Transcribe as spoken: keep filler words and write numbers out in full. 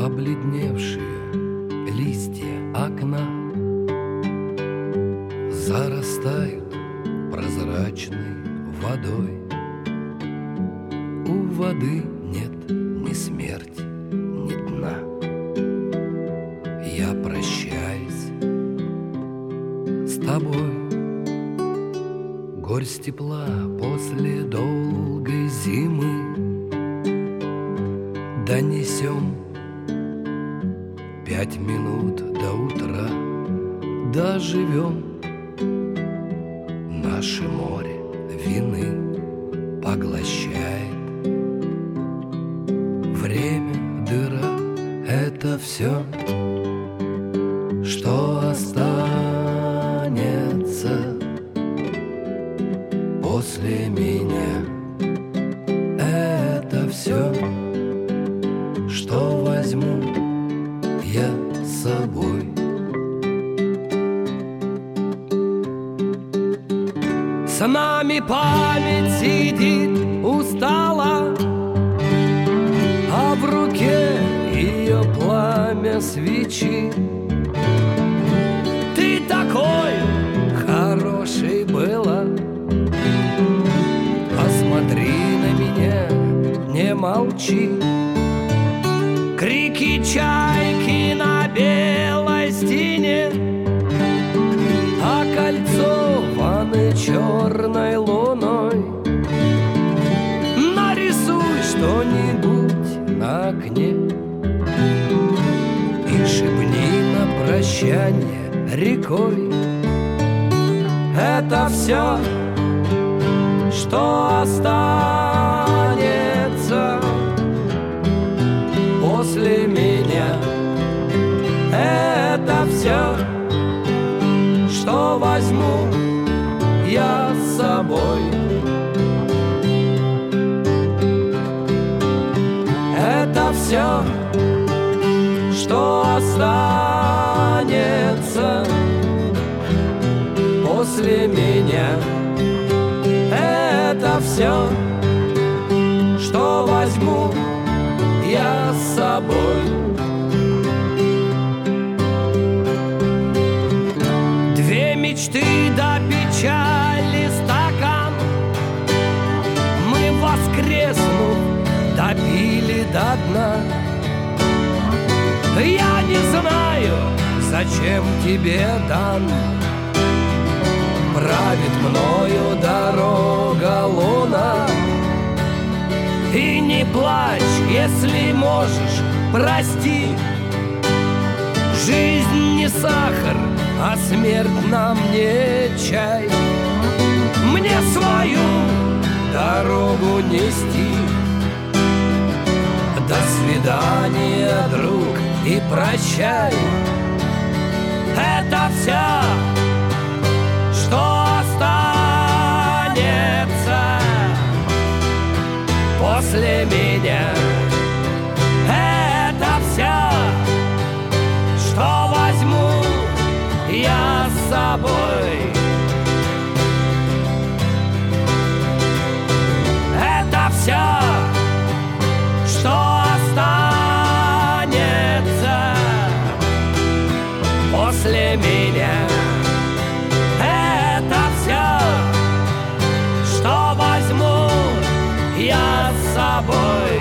Побледневшие листья окна зарастают прозрачной водой. У воды нет ни смерти, ни дна. Я прощаюсь с тобой. Горсть тепла после долгой зимы донесем. Пять минут до утра доживем. Наше море вины поглощает. Время, дыра — это все, что останется после меня. Это все, что возьму я с собой. С нами память сидит устала, а в руке ее пламя свечи. Ты такой хороший была, посмотри на меня, не молчи. Крики чайки на белой стене, окольцованы черной луной. Нарисуй что-нибудь на окне и шепни на прощание рекой. Это все, что останется после меня. Это все, что возьму я с собой. Это все, что останется после меня. Это все, что возьму я с собой. Две мечты до печали стакан мы, воскреснув, допили до дна. Я не знаю, зачем тебе дан. Правит мною дорога луна. И не плачь, если можешь, прости. Жизнь не сахар, а смерть нам не чай. Мне свою дорогу нести. До свидания, друг, и прощай. Это все, что останется после меня. Это все, что возьму я с собой. Это все, что останется после меня. Это все, что возьму я с собой.